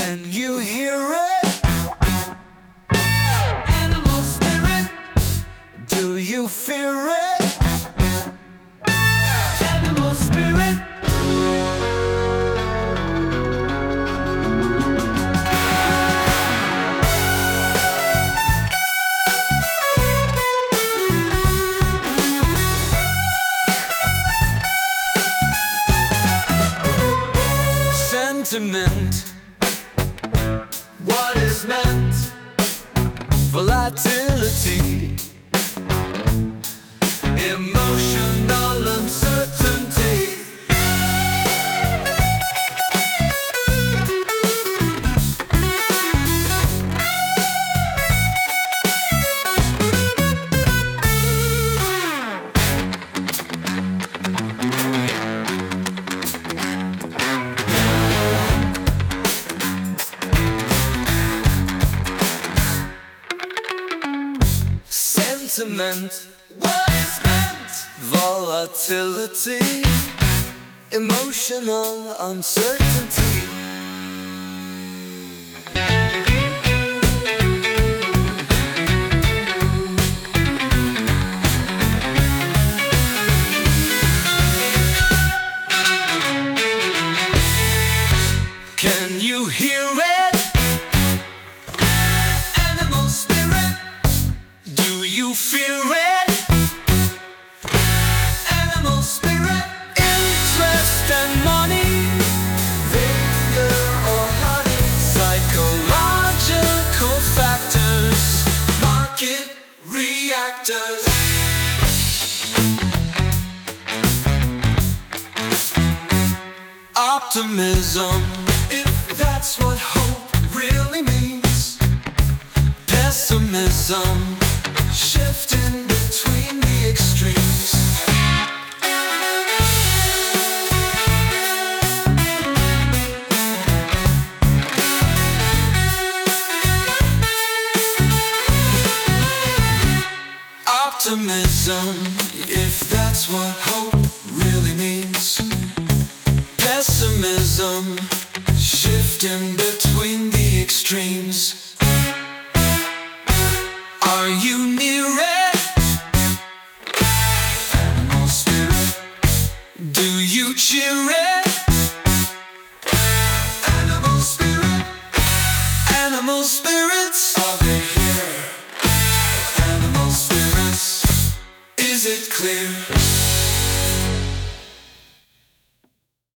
Can you hear it? Animal spirit. Do you fear it? Animal spirit. Sentiment, What is meant? volatility, Emotional uncertainty. sentiment, What is meant? volatility, emotional uncertainty. Can you hear it? Animal spirit. Do you fear it? Animal spirit. Interest and money, Vigor or honey. psychological factors, Market reactors. optimism, If that's what hope really means. pessimism, Shifting between the extremes. optimism, If that's what hope really means. pessimism, Shifting between the extremes. are you near it? Animal spirit. Do you cheer